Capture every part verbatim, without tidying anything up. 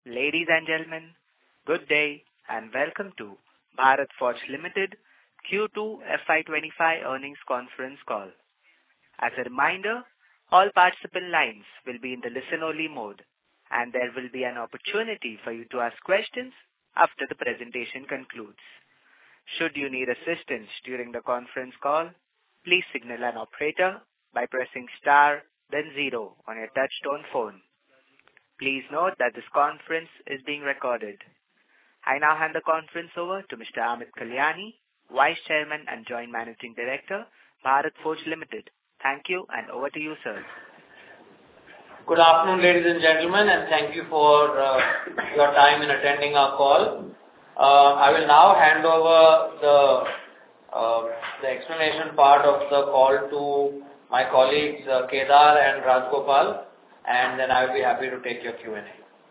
Ladies and gentlemen, good day and welcome to Bharat Forge Limited Q two F Y twenty-five earnings conference call. As a reminder, all participant lines will be in the listen-only mode, and there will be an opportunity for you to ask questions after the presentation concludes. Should you need assistance during the conference call, please signal an operator by pressing star then zero on your touch-tone phone. Please note that this conference is being recorded. I now hand the conference over to Mister Amit Kalyani, Vice Chairman and Joint Managing Director, Bharat Forge Limited. Thank you, and over to you, sir. Good afternoon, ladies and gentlemen, and thank you for uh, your time in attending our call. Uh, I will now hand over the, uh, the explanation part of the call to my colleagues uh, Kedar and Rajgopal, and then I will be happy to take your Q and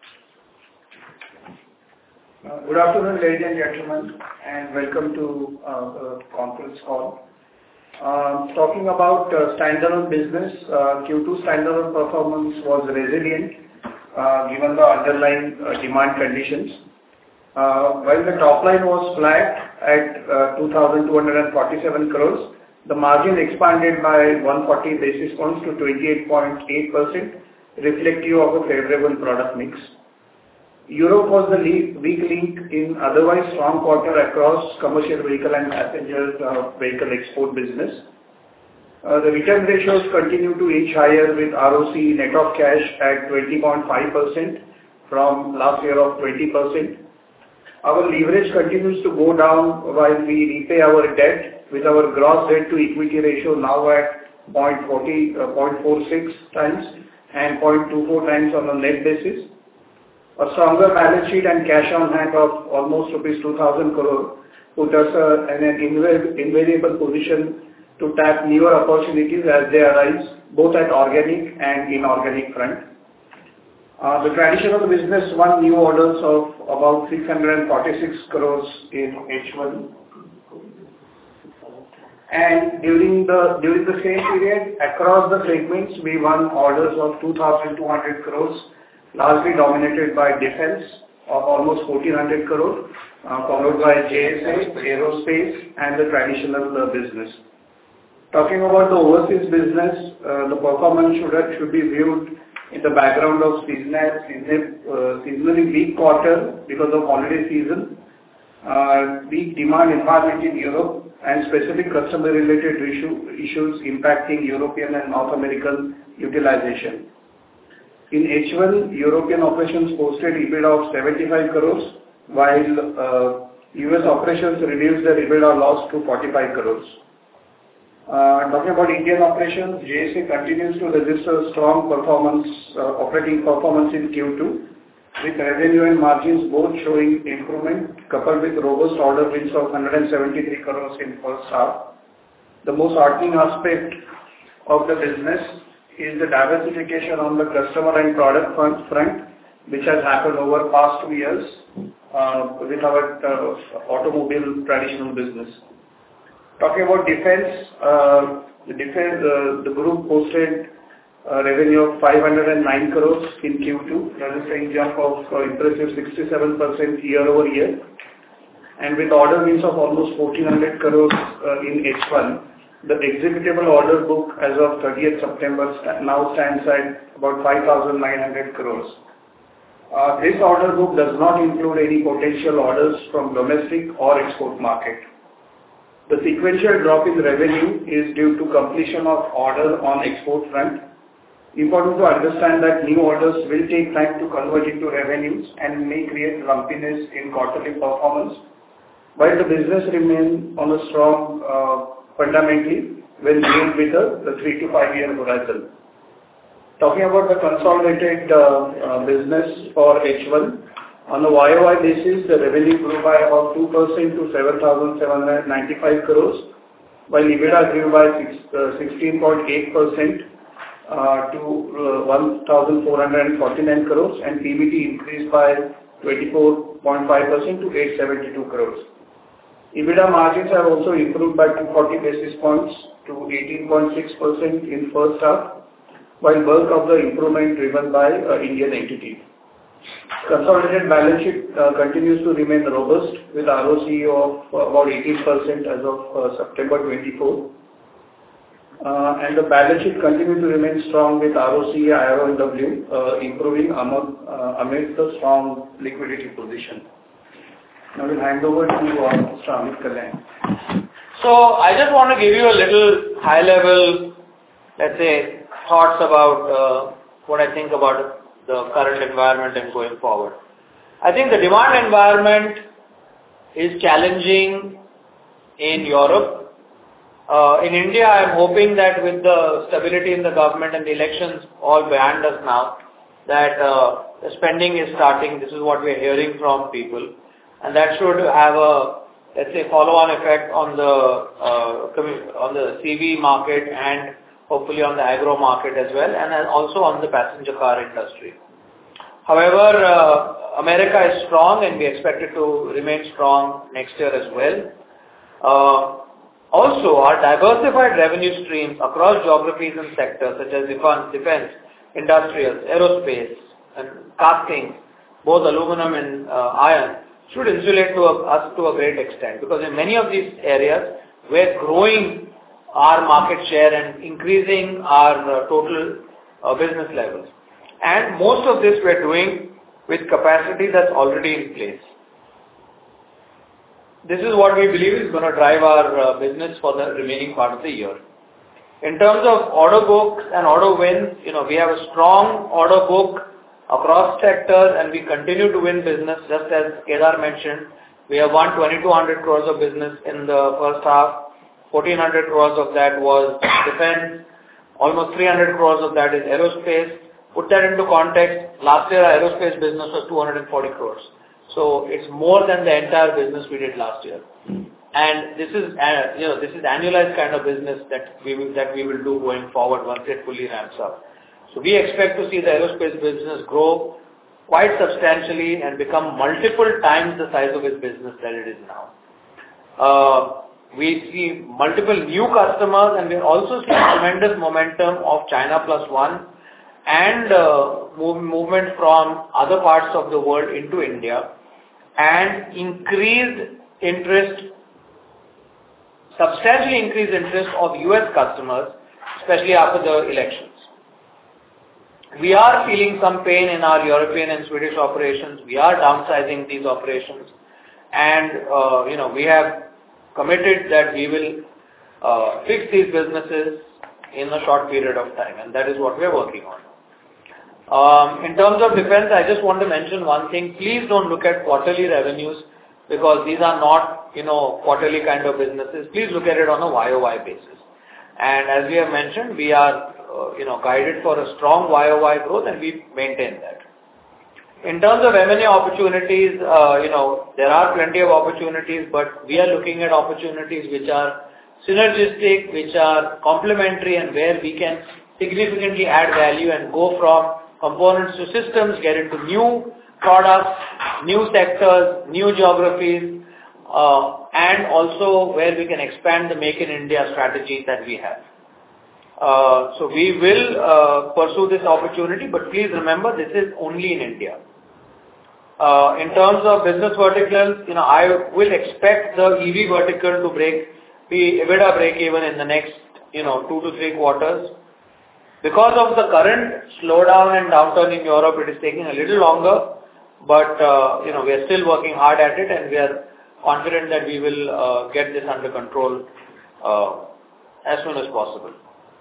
A. Uh, good afternoon, ladies and gentlemen, and welcome to uh, the conference call. Uh, talking about uh, standalone business, uh, Q two standalone performance was resilient uh, given the underlying uh, demand conditions. Uh, while the top line was flat at uh, two thousand two hundred forty-seven crores, the margin expanded by one hundred forty basis points to twenty-eight point eight percent, reflective of a favorable product mix. Europe was the weak link in otherwise strong quarter across commercial vehicle and passenger uh, vehicle export business. Uh, the return ratios continue to inch higher with R O C net of cash at twenty point five percent from last year of twenty percent. Our leverage continues to go down while we repay our debt, with our gross debt to equity ratio now at zero point four six times and zero point two four times on a net basis. A stronger balance sheet and cash on hand of almost rupees two thousand crore put us uh, in an invariable position to tap newer opportunities as they arise, both at organic and inorganic front. Uh, the traditional business won new orders of about six hundred forty-six crores in H one. And during the during the same period, across the segments, we won orders of two thousand two hundred crores, largely dominated by defense of almost fourteen hundred crores, uh, followed by J S A, aerospace, and the traditional uh, business. Talking about the overseas business, uh, the performance should, have, should be viewed in the background of seasonal, seasonal, uh, seasonally weak quarter because of holiday season, uh, weak demand environment in Europe, and specific customer-related issue, issues impacting European and North American utilization. In H one, European operations posted EBITDA of seventy-five crores, while uh, U S operations reduced their EBITDA loss to forty-five crores. Uh, talking about Indian operations, J S A continues to register strong performance, uh, operating performance in Q two, with revenue and margins both showing improvement, coupled with robust order wins of one hundred seventy-three crores in first half. The most heartening aspect of the business is the diversification on the customer and product front, which has happened over past two years uh, with our uh, automobile traditional business. Talking about defense, uh, the defense, uh, the group posted a revenue of five hundred nine crores in Q two, registering jump of uh, impressive sixty-seven percent year over year, and with order wins of almost fourteen hundred crores uh, in H one. The executable order book as of thirtieth September now stands at about five thousand nine hundred crores. Uh, this order book does not include any potential orders from domestic or export market. The sequential drop in revenue is due to completion of order on export front. Important to understand that new orders will take time to convert into revenues and may create lumpiness in quarterly performance, while the business remains on a strong uh, fundamentally when viewed with the, the three to five year horizon. Talking about the consolidated uh, uh, business for H one, on a Y O Y basis, the revenue grew by about two percent to seven thousand seven hundred ninety-five crores, while EBITDA grew by sixteen point eight percent uh, to uh, one thousand four hundred forty-nine crores, and P B T increased by twenty-four point five percent to eight hundred seventy-two crores. EBITDA margins have also improved by two hundred forty basis points to eighteen point six percent in first half, while bulk of the improvement driven by uh, Indian entity. Consolidated balance sheet uh, continues to remain robust with R O C E of uh, about eighteen percent as of uh, September twenty-four. Uh, and the balance sheet continues to remain strong with R O C E, I R O N W uh, improving among, uh, amidst the strong liquidity position. Now we'll hand over to uh, Mister Amit Kalyan. So I just want to give you a little high level, let's say, thoughts about uh, what I think about the current environment and going forward. I think the demand environment is challenging in Europe. Uh, in India, I'm hoping that with the stability in the government and the elections all behind us now, that uh, the spending is starting. This is what we're hearing from people. And that should have a, let's say, follow-on effect on the uh, on the C V market and hopefully on the agro market as well, and also on the passenger car industry. However, uh, America is strong and we expect it to remain strong next year as well. Uh, also, our diversified revenue streams across geographies and sectors such as defense, defense industrials, aerospace, and castings, both aluminum and uh, iron, should insulate to a, us to a great extent, because in many of these areas, we're growing our market share and increasing our uh, total uh, business levels. And most of this we're doing with capacity that's already in place. This is what we believe is going to drive our uh, business for the remaining part of the year. In terms of order books and order wins, you know, we have a strong order book across sectors and we continue to win business. Just as Kedar mentioned, we have won twenty-two hundred crores of business in the first half. fourteen hundred crores of that was defense. Almost three hundred crores of that is aerospace. Put that into context, last year our aerospace business was two hundred forty crores. So it's more than the entire business we did last year. And this is, uh, you know, this is annualized kind of business that we will, that we will do going forward once it fully ramps up. So we expect to see the aerospace business grow quite substantially and become multiple times the size of its business that it is now. Uh, we see multiple new customers and we also see tremendous momentum of China Plus One and uh, move, movement from other parts of the world into India and increased interest, substantially increased interest of U S customers, especially after the elections. We are feeling some pain in our European and Swedish operations. We are downsizing these operations and, uh, you know, we have committed that we will uh, fix these businesses in a short period of time, and that is what we are working on. Um, in terms of defense, I just want to mention one thing. Please don't look at quarterly revenues because these are not, you know, quarterly kind of businesses. Please look at it on a Y O Y basis. And as we have mentioned, we are, uh, you know, guided for a strong Y O Y growth and we maintain that. In terms of M and A opportunities, uh, you know, there are plenty of opportunities, but we are looking at opportunities which are synergistic, which are complementary and where we can significantly add value and go from components to systems, get into new products, new sectors, new geographies, uh, and also where we can expand the Make in India strategy that we have. Uh, so we will uh, pursue this opportunity, but please remember this is only in India. Uh, in terms of business verticals, you know, I will expect the E V vertical to break, be EBITDA break even in the next, you know, two to three quarters. Because of the current slowdown and downturn in Europe, it is taking a little longer, but, uh, you know, we are still working hard at it and we are confident that we will uh, get this under control uh, as soon as possible.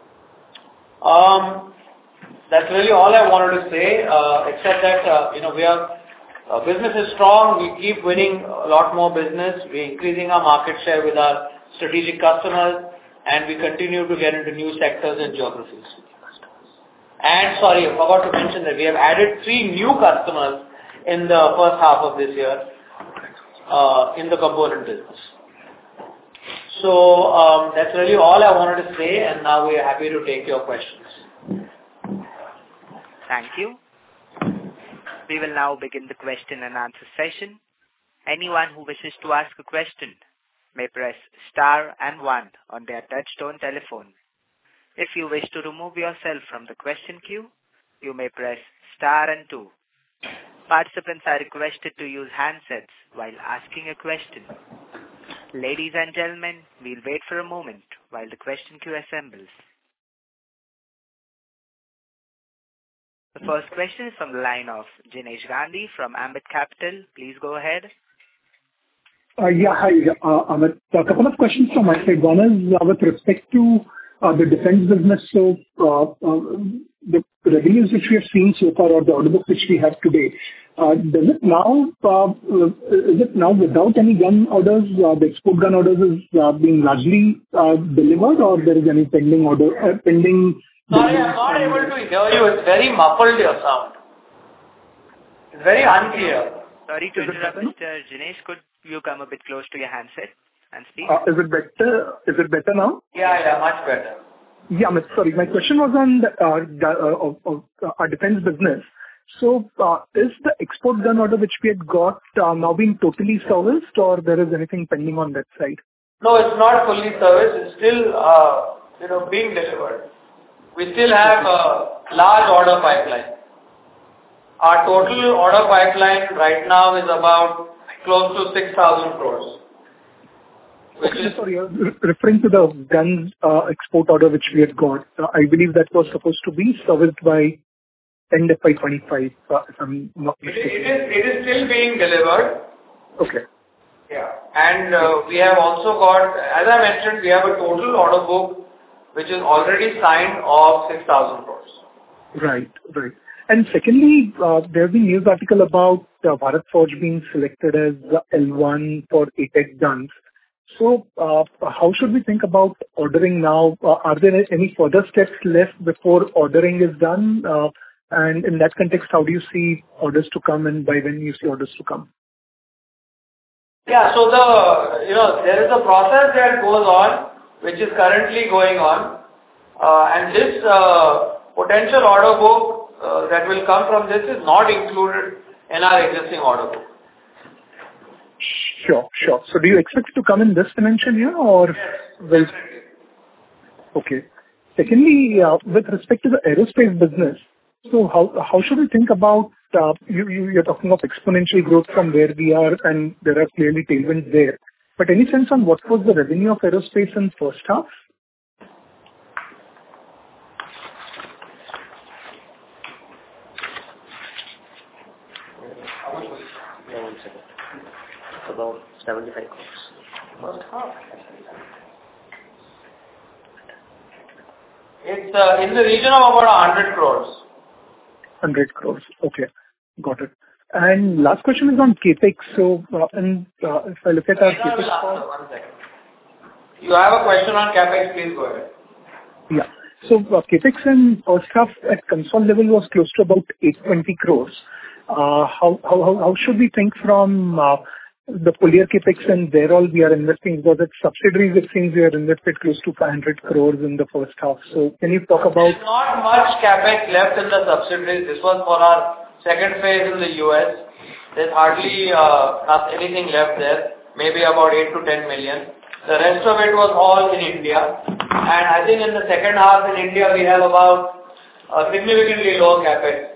Um, that's really all I wanted to say, uh, except that, uh, you know, we are, uh, business is strong, we keep winning a lot more business, we're increasing our market share with our strategic customers, and we continue to get into new sectors and geographies. And sorry, I forgot to mention that we have added three new customers in the first half of this year uh, in the component business. So um, that's really all I wanted to say, and now we are happy to take your questions. Thank you. We will now begin the question and answer session. Anyone who wishes to ask a question may press star and one on their touchtone telephone. If you wish to remove yourself from the question queue, you may press star and two. Participants are requested to use handsets while asking a question. Ladies and gentlemen, we'll wait for a moment while the question queue assembles. The first question is from the line of Jinesh Gandhi from Ambit Capital. Please go ahead. Uh, yeah, hi, uh, Amit. A couple of questions from my side. One is uh, with respect to uh, the defense business. So, uh, uh, the revenues which we have seen so far, or the order book which we have today, uh, does it now, uh, is it now without any gun orders? Uh, the export gun orders is uh, being largely uh, delivered, or there is any pending order, uh, pending? Sorry, I'm not able to hear you. It's very muffled, your sound. It's very unclear. Sorry to interrupt, Mister Jinesh. Could you come a bit close to your handset and speak? Uh, is it better? Is it better now? Yeah, yeah, much better. Yeah, Amit, sorry. My question was on the, uh, the, uh, of, of, uh, our defense business. So, uh, is the export gun order which we had got uh, now being totally serviced, or there is anything pending on that side? No, it's not fully serviced. It's still, uh, you know, being delivered. We still have a large order pipeline. Our total order pipeline right now is about close to six thousand crores. Which Okay, is, sorry, uh, re- referring to the guns uh, export order which we had got, uh, I believe that was supposed to be serviced by end F Y twenty-five, uh, if I'm not it, is, mistaken. it, is, it is still being delivered. Okay. Yeah. And uh, we have also got, as I mentioned, we have a total order book which is already signed of six thousand crores. Right, right. And secondly, uh, there have been news article about uh, Bharat Forge being selected as L one for A TEC guns. So, uh, how should we think about ordering now? Uh, are there any further steps left before ordering is done? Uh, and in that context, how do you see orders to come, and by when you see orders to come? Yeah, so the, you know, there is a process that goes on, which is currently going on. Uh, and this uh, potential order book uh, that will come from this is not included in our existing order book. Sure, sure. So do you expect it to come in this financial year, or will... Okay. Secondly, uh, with respect to the aerospace business, so how how should we think about, uh, you, you, you're talking of exponential growth from where we are, and there are clearly tailwinds there. But any sense on what was the revenue of aerospace in first half? About seventy-five crores. First half. It's uh, in the region of about one hundred crores. one hundred crores. Okay, got it. And last question is on CapEx. So, uh, and uh, if I look at our I will CapEx... answer, one second. You have a question on CapEx, please go ahead. Yeah. So, uh, CapEx in first half at console level was close to about eight hundred twenty crores. Uh, How how how how should we think from uh, the full year CapEx and where all we are investing? Because at subsidiaries, it seems we are invested close to five hundred crores in the first half. So can you talk about... There's not much CapEx left in the subsidiaries. This was for our second phase in the U S. There's hardly uh, not anything left there, maybe about eight to ten million. The rest of it was all in India. And I think in the second half in India, we have about uh, significantly low CapEx.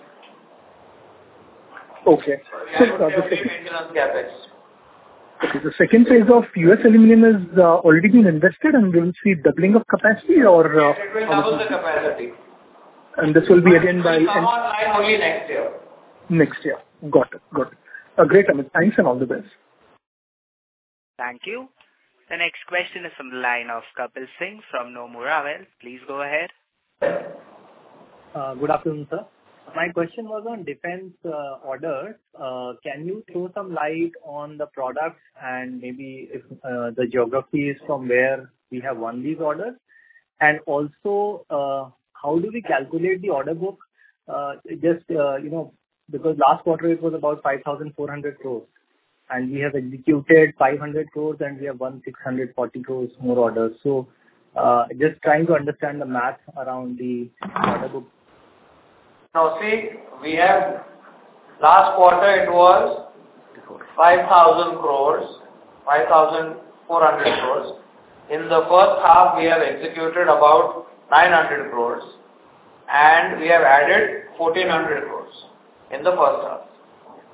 Okay. Yeah, So, I would uh, say the only second, maintenance CapEx. okay, the second phase of U S aluminum is uh, already been invested, and we will see doubling of capacity, or... uh, It will how double much the is it? capacity. And this will be again by... It will come end- online only next year. Next year. Got it. Got it. Uh, Great, Amit. Thanks and all the best. Thank you. The next question is from the line of Kapil Singh from Nomura Wealth. Please go ahead. Uh, Good afternoon, sir. My question was on defense uh, orders. Uh, Can you throw some light on the products and maybe if uh, the geographies from where we have won these orders? And also, uh, how do we calculate the order book? Uh, Just, uh, you know, because last quarter it was about five thousand four hundred crores, and we have executed five hundred crores, and we have won six hundred forty crores more orders. So, uh, just trying to understand the math around the order book. Now see, we have, last quarter it was five thousand crores, five thousand four hundred crores. In the first half, we have executed about nine hundred crores, and we have added fourteen hundred crores in the first half.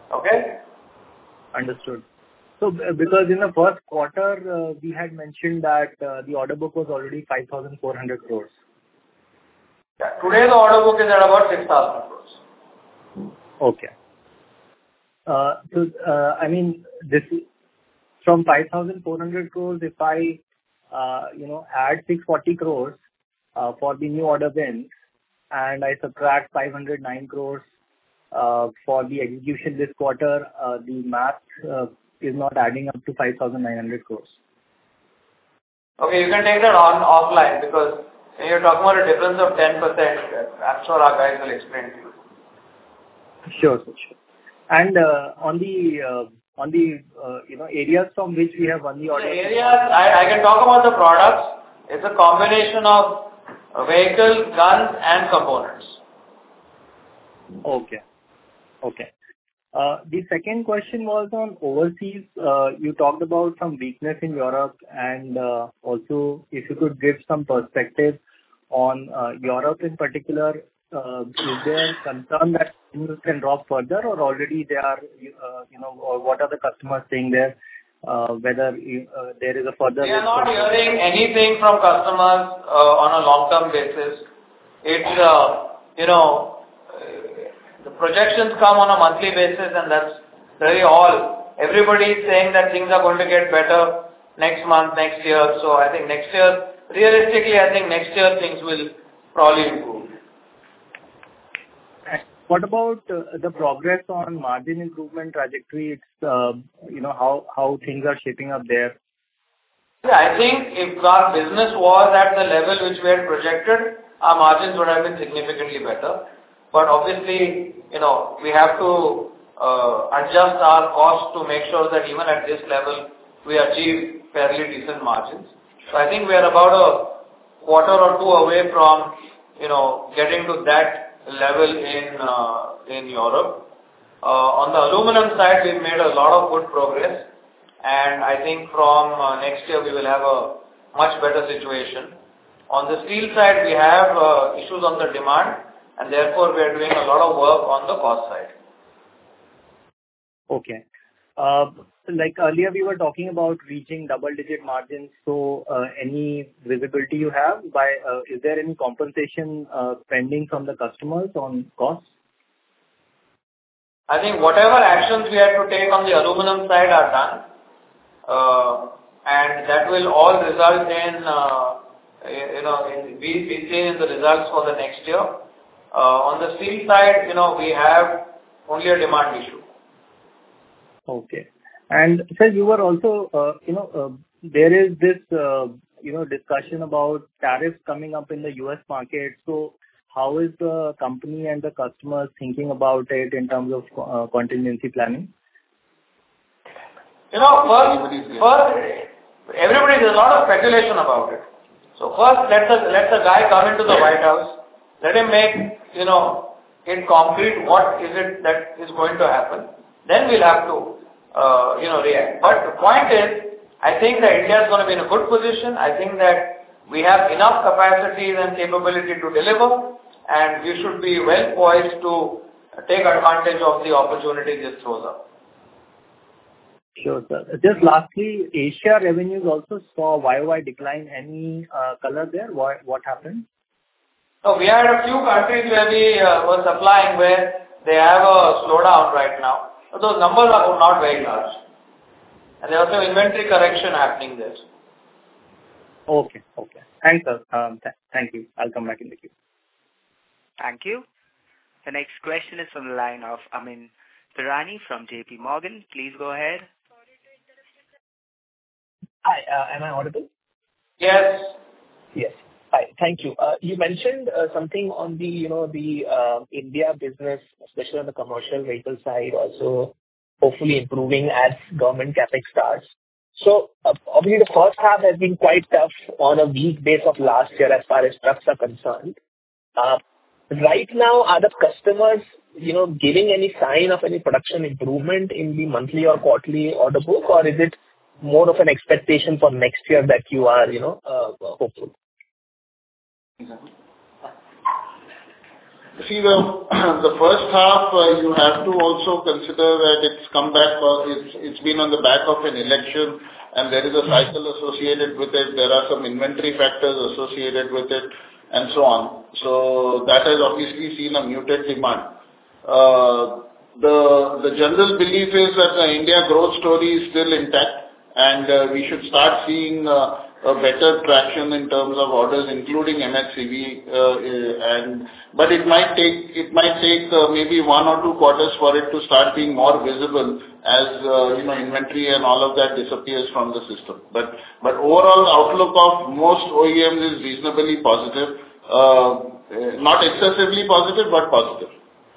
Okay? Understood. So, b- because in the first quarter, uh, we had mentioned that uh, the order book was already five thousand four hundred crores. Yeah. Today the order book is at about six thousand crores. Okay. Uh, So, uh, I mean, this from five thousand four hundred crores, if I, uh, you know, add six hundred forty crores uh, for the new order wins, and I subtract five hundred nine crores uh, for the execution this quarter, uh, the math uh, is not adding up to five thousand nine hundred crores. Okay, you can take that on offline because when you're talking about a difference of ten percent, I'm sure our guys will explain to you. Sure, sir, sure. And uh, on the uh, on the uh, you know areas from which we have won the The order. areas, I, I can talk about the products. It's a combination of vehicle, guns and components. Okay. Okay. Uh, The second question was on overseas. Uh, You talked about some weakness in Europe, and uh, also if you could give some perspective on uh, Europe in particular. Uh, Is there concern that things can drop further, or already they are, uh, you know, or what are the customers saying there, uh, whether uh, there is a further We are risk not of- hearing anything from customers uh, on a long-term basis. It's, uh, you know, uh, the projections come on a monthly basis and that's really all. Everybody is saying that things are going to get better next month, next year. So I think next year, realistically, I think next year things will probably improve. What about uh, the progress on margin improvement trajectory? It's, uh, you know, how how things are shaping up there. Yeah, I think if our business was at the level which we had projected, our margins would have been significantly better. But obviously, you know, we have to uh, adjust our costs to make sure that even at this level, we achieve fairly decent margins. So I think we are about a quarter or two away from, you know, getting to that level in uh, in Europe. Uh, on the aluminum side, we've made a lot of good progress, and I think from uh, next year we will have a much better situation. On the steel side, we have uh, issues on the demand, and therefore we are doing a lot of work on the cost side. Okay. Uh, Like earlier, we were talking about reaching double-digit margins. So, uh, any visibility you have by, uh, is there any compensation uh, pending from the customers on costs? I think whatever actions we have to take on the aluminum side are done, uh, and that will all result in, uh, you know, in, we be seen in the results for the next year. Uh, on the steel side, you know, we have only a demand issue. Okay. And sir, you were also, uh, you know, uh, there is this, uh, you know, discussion about tariffs coming up in the U S market. So how is the company and the customers thinking about it in terms of uh, contingency planning? You know, first, first, everybody, there's a lot of speculation about it. So first, let the, let the guy come into the White House, let him make, you know, it concrete what is it that is going to happen. Then we'll have to Uh, you know, react. But the point is, I think that India is going to be in a good position. I think that we have enough capacities and capability to deliver, and we should be well poised to take advantage of the opportunity this throws up. Sure, sir. Just lastly, Asia revenues also saw Y O Y decline. Any uh, color there? What, what happened? So we had a few countries where we uh, were supplying where they have a slowdown right now. But those numbers are not very large. And there was some inventory correction happening there. Okay, okay. Thanks, sir. Um, th- thank you. I'll come back in the queue. Thank you. The next question is from the line of Amin Pirani from J P Morgan. Please go ahead. Hi, uh, am I audible? Yes. Yes. Hi, thank you. Uh, you mentioned uh, something on the, you know, the uh, India business, especially on the commercial vehicle side, also hopefully improving as government capex starts. So uh, obviously the first half has been quite tough on a weak base of last year as far as trucks are concerned. Uh, right now, are the customers, you know, giving any sign of any production improvement in the monthly or quarterly order book, or is it more of an expectation for next year that you are, you know, uh, hopeful? See, the the first half, uh, you have to also consider that it's come back, or it's it's been on the back of an election, and there is a cycle associated with it. There are some inventory factors associated with it, and so on. So that has obviously seen a muted demand. Uh, the the general belief is that the India growth story is still intact, and uh, we should start seeing uh, a better traction in terms of orders, including M H C V. Uh, and but it might take it might take uh, maybe one or two quarters for it to start being more visible as uh, you know inventory and all of that disappears from the system. But but overall outlook of most O E Ms is reasonably positive, uh, not excessively positive, but positive.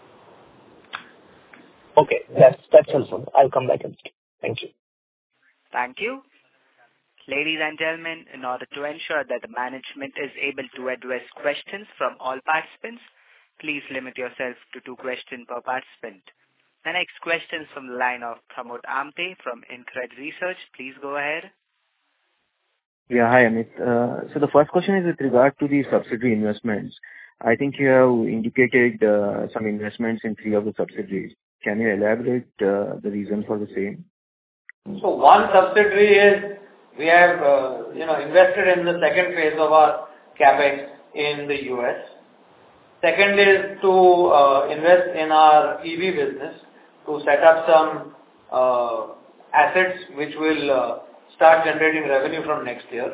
Okay, that's that's helpful. I'll come back and thank you. Thank you. Ladies and gentlemen, in order to ensure that the management is able to address questions from all participants, please limit yourself to two questions per participant. The next question is from the line of Pramod Amte from InCred Research. Please go ahead. Yeah, hi Amit. Uh, so the first question is with regard to the subsidiary investments. I think you have indicated uh, some investments in three of the subsidiaries. Can you elaborate uh, the reason for the same? So one subsidiary is we have uh, you know invested in the second phase of our capex in the U S. Second is to uh, invest in our E V business to set up some uh, assets which will uh, start generating revenue from next year.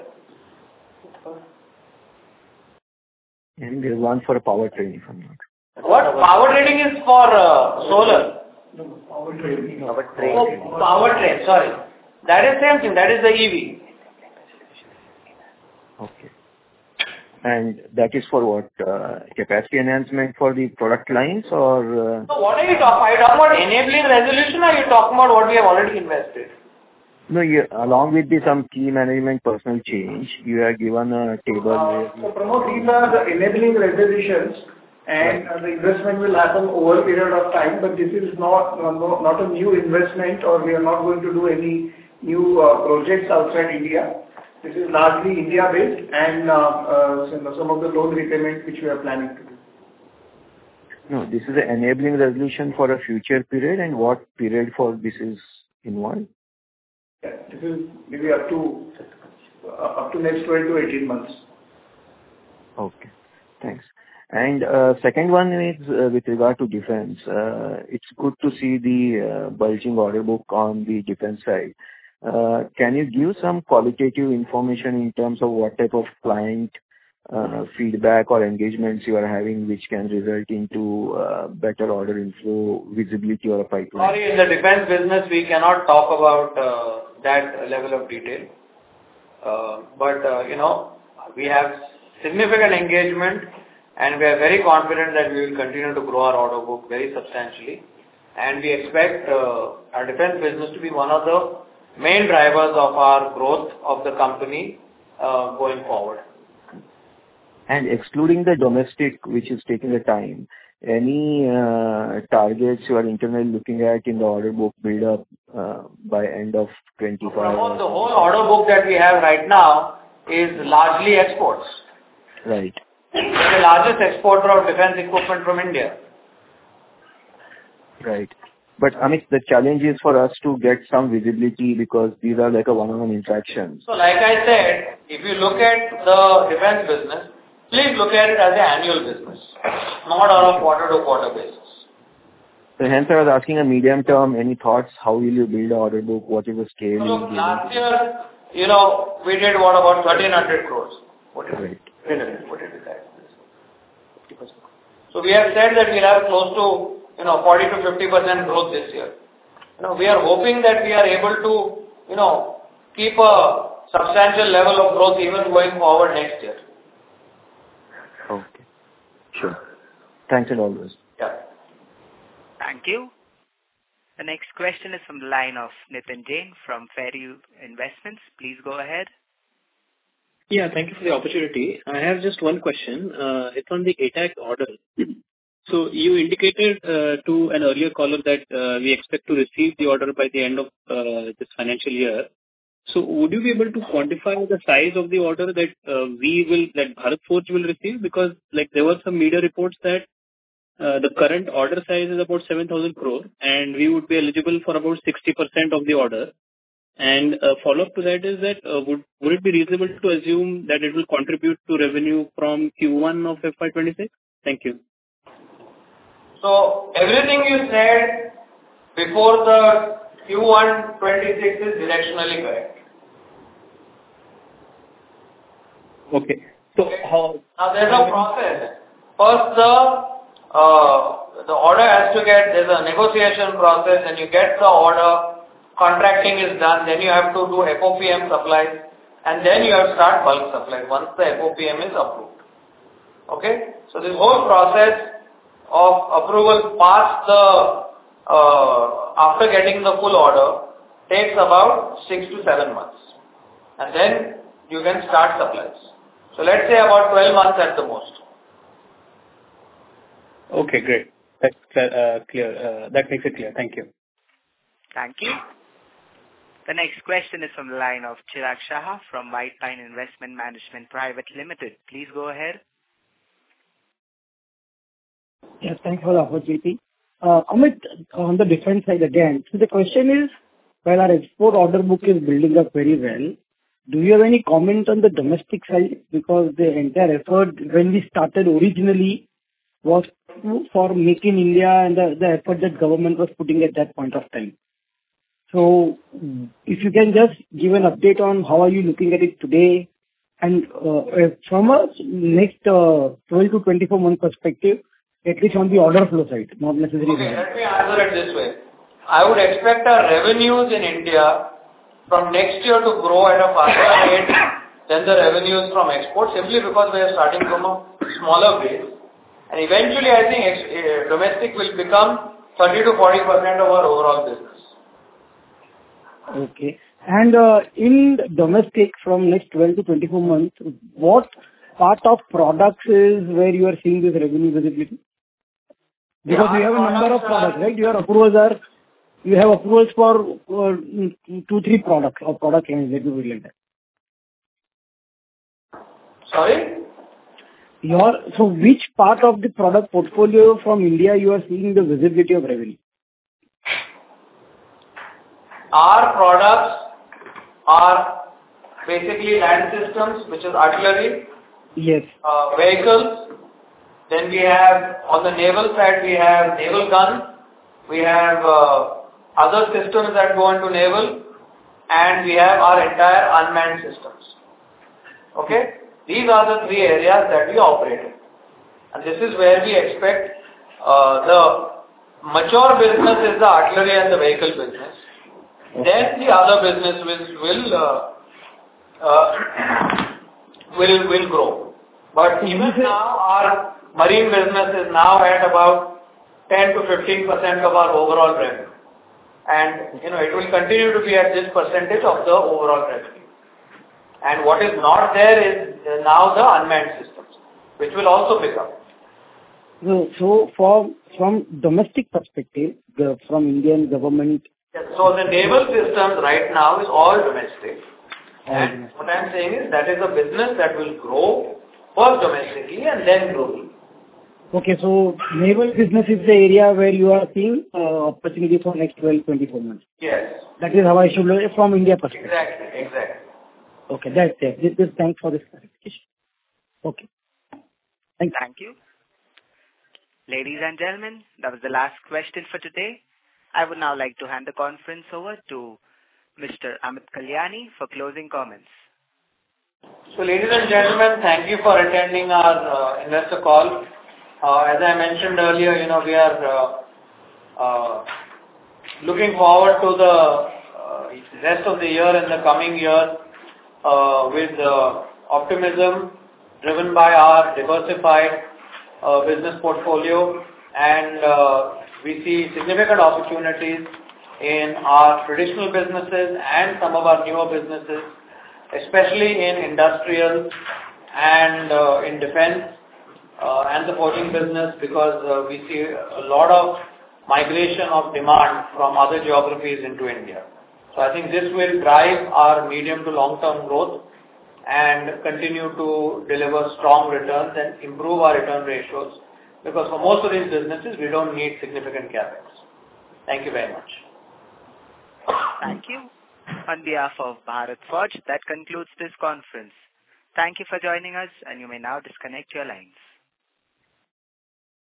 And there's one for a powertrain, if I'm not. What? Power trading is for uh, solar. No, power trading. Oh, powertrain, sorry. That is same thing, that is the E V. Okay. And that is for what? Uh, capacity enhancement for the product lines or? Uh... So what are you talking about? Are you talking about enabling resolution or are you talking about what we have already invested? No, you, along with the some key management personal change, you have given a table. Uh, where so, Pramod, these are the enabling resolutions, and uh, the investment will happen over a period of time, but this is not uh, no, not a new investment, or we are not going to do any new uh, projects outside India. This is largely India-based, and uh, uh, some, some of the loan repayment which we are planning to do. No, this is an enabling resolution for a future period, and what period for this is involved? Yeah, this is maybe up to uh, up to next twelve to eighteen months. Okay, thanks. And uh, second one is uh, with regard to defense. Uh, it's good to see the uh, bulging order book on the defense side. Uh, can you give some qualitative information in terms of what type of client uh, feedback or engagements you are having, which can result into uh, better order inflow, visibility, or a pipeline? Sorry, in the defense business, we cannot talk about uh, that level of detail. Uh, but, uh, you know, we have significant engagement and we are very confident that we will continue to grow our order book very substantially. And we expect uh, our defense business to be one of the main drivers of our growth of the company uh, going forward. And excluding the domestic, which is taking the time, any uh, targets you are internally looking at in the order book build up uh, by end of twenty-five? Pramod, the whole order book that we have right now is largely exports. Right. We are the largest exporter of defense equipment from India. Right. But Amit, the challenge is for us to get some visibility because these are like a one-on-one interaction. So like I said, if you look at the defense business, please look at it as an annual business, not on a quarter-to-quarter basis. So hence I was asking a medium term, any thoughts, how will you build an order book, what is the scale? So look, last year, you know, we did what, about thirteen hundred crores. What did right. we did? What did we guys? So we have said that we'll have close to, you know, forty to fifty percent growth this year. You know, we are hoping that we are able to, you know, keep a substantial level of growth even going forward next year. Okay. Sure. Thanks and all this. Yeah. Thank you. The next question is from the line of Nitin Jain from Fairview Investments. Please go ahead. Yeah, thank you for the opportunity. I have just one question. Uh, it's on the A TAC order. So you indicated uh, to an earlier caller that uh, we expect to receive the order by the end of uh, this financial year. So would you be able to quantify the size of the order that uh, we will, that Bharat Forge will receive? Because like there were some media reports that uh, the current order size is about seven thousand crore, and we would be eligible for about sixty percent of the order. And a follow-up to that is that, uh, would would it be reasonable to assume that it will contribute to revenue from Q one of F Y twenty-six? Thank you. So everything you said before the Q one twenty-six is directionally correct. Okay. So how... Now there's a process. First, the uh, the order has to get, there's a negotiation process, and you get the order, contracting is done, then you have to do F O P M supplies, and then you have to start bulk supplies once the F O P M is approved. Okay? So this whole process of approval past the, uh, after getting the full order, takes about six to seven months. And then you can start supplies. So let's say about twelve months at the most. Okay, great. That's uh, clear. Uh, that makes it clear. Thank you. Thank you. The next question is from the line of Chirag Shah from White Pine Investment Management Private Limited. Please go ahead. Yes, thanks for the opportunity. Uh, Amit, on the defense side again, so the question is, while our export order book is building up very well, do you have any comment on the domestic side? Because the entire effort when we started originally was for Make in India and the, the effort that government was putting at that point of time. So if you can just give an update on how are you looking at it today, and uh, from a next uh, twelve to twenty-four month perspective, at least on the order flow side, not necessarily. Okay, let me answer it this way. I would expect our revenues in India from next year to grow at a faster rate than the revenues from export, simply because we are starting from a smaller base. And eventually, I think ex uh, domestic will become thirty to forty percent of our overall business. Okay. And uh, in domestic, from next twelve to twenty-four months, what part of products is where you are seeing this revenue visibility? Because Yeah, you have a number of products products, are- right? Your approvals are, you have approvals for uh, two, three products or product lines, let me put it like that. Sorry? Your, so which part of the product portfolio from India you are seeing the visibility of revenue? Our products are basically land systems, which is artillery, Yes. uh, vehicles. Then we have, on the naval side, we have naval guns. We have uh, other systems that go into naval. And we have our entire unmanned systems. Okay? These are the three areas that we operate in. And this is where we expect uh, the mature business is the artillery and the vehicle business. Then the other business will will uh, uh, will will grow. But even now, our marine business is now at about ten to fifteen percent of our overall revenue, and you know it will continue to be at this percentage of the overall revenue. And what is not there is now the unmanned systems, which will also pick up. So, so from from domestic perspective, the, from Indian government. So the naval systems right now is all domestic. And what I am saying is that is a business that will grow first domestically and then globally. Okay, so naval business is the area where you are seeing uh, opportunity for next twelve to twenty-four months. Yes. That is how I should look at from India perspective. Exactly, exactly. Okay, that's it. This, this, thanks for this clarification. Okay. Thank you. Thank you. Ladies and gentlemen, that was the last question for today. I would now like to hand the conference over to Mister Amit Kalyani for closing comments. So ladies and gentlemen, thank you for attending our uh, investor call. Uh, as I mentioned earlier, you know, we are uh, uh, looking forward to the uh, rest of the year and the coming year uh, with uh, optimism driven by our diversified uh, business portfolio, and uh, we see significant opportunities in our traditional businesses and some of our newer businesses, especially in industrial and uh, in defense uh, and the forging business, because uh, we see a lot of migration of demand from other geographies into India. So I think this will drive our medium to long-term growth and continue to deliver strong returns and improve our return ratios because for most of these businesses, we don't need significant CapEx. Thank you very much. Thank you. On behalf of Bharat Forge, that concludes this conference. Thank you for joining us, and you may now disconnect your lines.